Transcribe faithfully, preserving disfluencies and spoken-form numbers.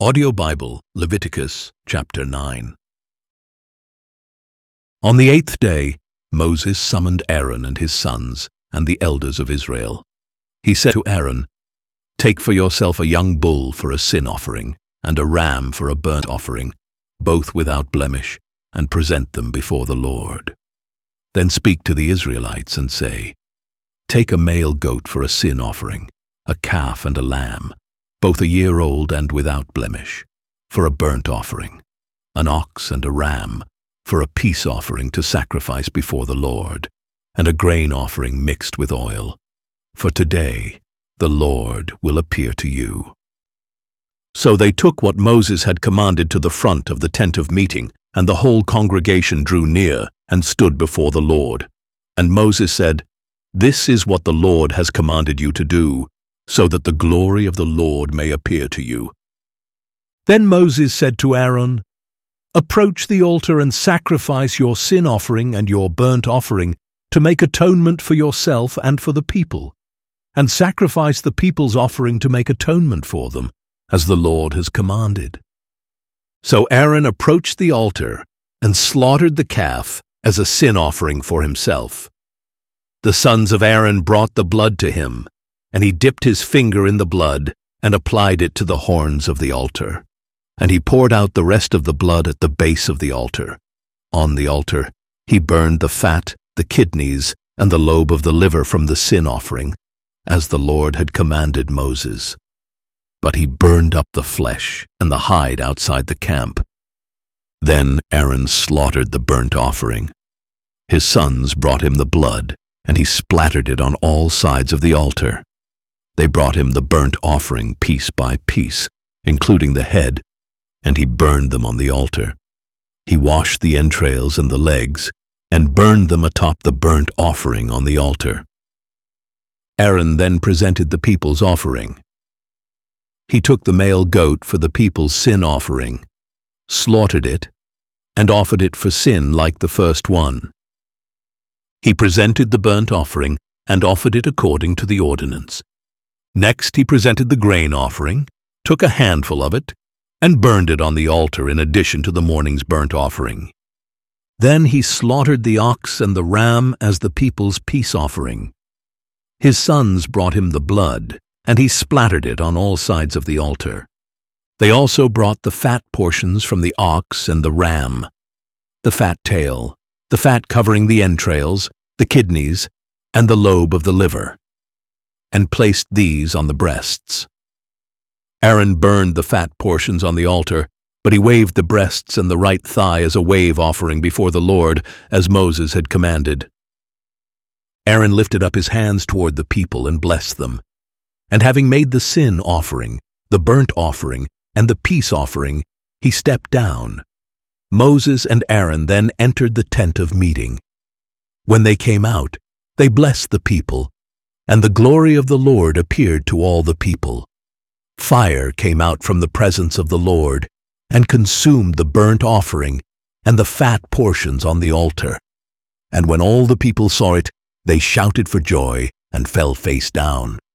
Audio Bible, Leviticus chapter nine. On the eighth day, Moses summoned Aaron and his sons and the elders of Israel. He said to Aaron, "Take for yourself a young bull for a sin offering and a ram for a burnt offering, both without blemish, and present them before the Lord. Then speak to the Israelites and say, Take a male goat for a sin offering, a calf and a lamb, both a year old and without blemish, for a burnt offering, an ox and a ram, for a peace offering to sacrifice before the Lord, and a grain offering mixed with oil. For today the Lord will appear to you." So they took what Moses had commanded to the front of the tent of meeting, and the whole congregation drew near and stood before the Lord. And Moses said, "This is what the Lord has commanded you to do, so that the glory of the Lord may appear to you." Then Moses said to Aaron, "Approach the altar and sacrifice your sin offering and your burnt offering to make atonement for yourself and for the people, and sacrifice the people's offering to make atonement for them, as the Lord has commanded." So Aaron approached the altar and slaughtered the calf as a sin offering for himself. The sons of Aaron brought the blood to him, and he dipped his finger in the blood and applied it to the horns of the altar. And he poured out the rest of the blood at the base of the altar. On the altar he burned the fat, the kidneys, and the lobe of the liver from the sin offering, as the Lord had commanded Moses. But he burned up the flesh and the hide outside the camp. Then Aaron slaughtered the burnt offering. His sons brought him the blood, and he splattered it on all sides of the altar. They brought him the burnt offering piece by piece, including the head, and he burned them on the altar. He washed the entrails and the legs, and burned them atop the burnt offering on the altar. Aaron then presented the people's offering. He took the male goat for the people's sin offering, slaughtered it, and offered it for sin like the first one. He presented the burnt offering and offered it according to the ordinance. Next he presented the grain offering, took a handful of it, and burned it on the altar in addition to the morning's burnt offering. Then he slaughtered the ox and the ram as the people's peace offering. His sons brought him the blood, and he splattered it on all sides of the altar. They also brought the fat portions from the ox and the ram, the fat tail, the fat covering the entrails, the kidneys, and the lobe of the liver, and placed these on the breasts. Aaron burned the fat portions on the altar, but he waved the breasts and the right thigh as a wave offering before the Lord, as Moses had commanded. Aaron lifted up his hands toward the people and blessed them. And having made the sin offering, the burnt offering, and the peace offering, he stepped down. Moses and Aaron then entered the tent of meeting. When they came out, they blessed the people, and the glory of the Lord appeared to all the people. Fire came out from the presence of the Lord and consumed the burnt offering and the fat portions on the altar. And when all the people saw it, they shouted for joy and fell face down.